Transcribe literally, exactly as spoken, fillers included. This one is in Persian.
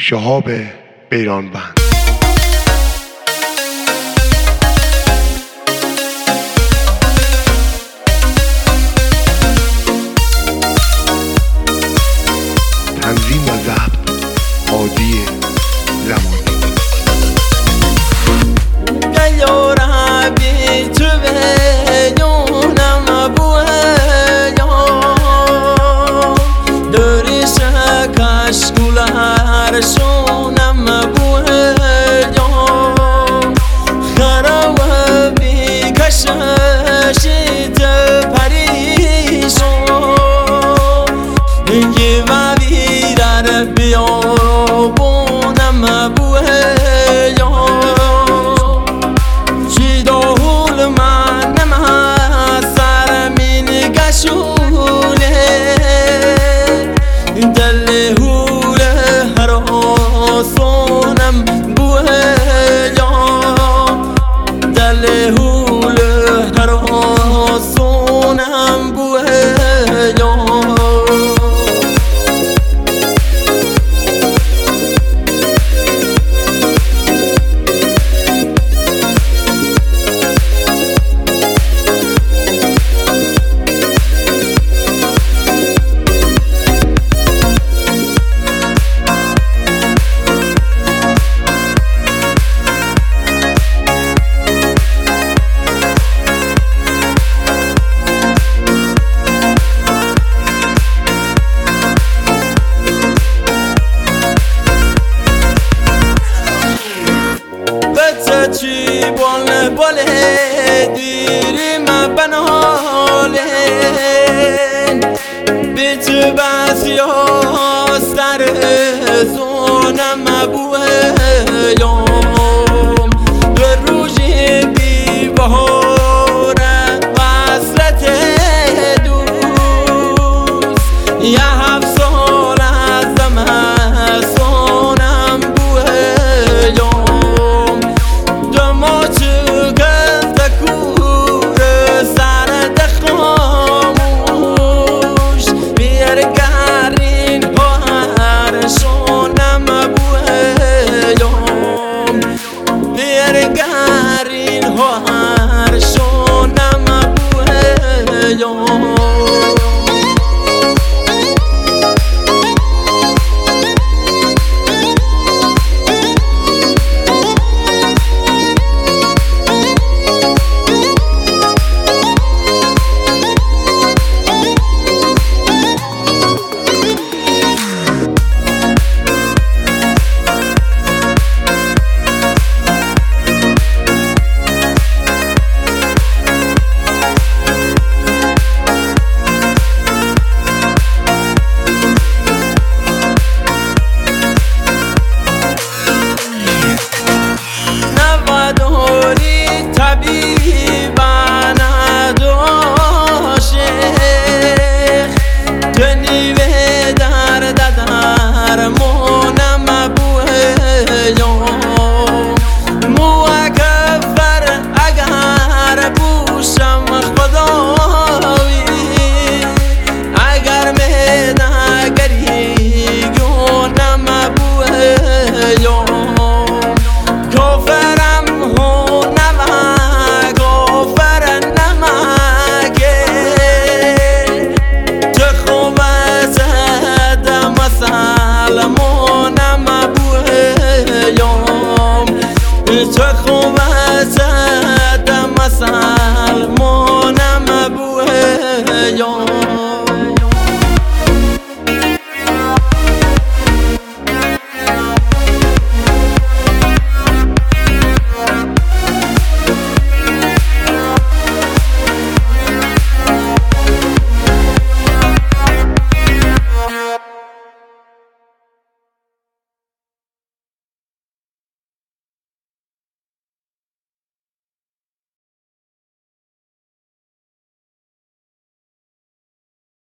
شهاب بیرانوند. تنظیم و ضبط هادی زمانی. چی بال بال دیری ما بنالین بیت بس یا سر سونم بویم دو روزی بی بهار وصلت دوست یه هفت سال از زمستانم بویم دو ماچ گفت کور سرد خاموش بیرگرین ها هر شونم بویم بیرگرین ها هر شونم بویم چه خوب است مسلمانم بویم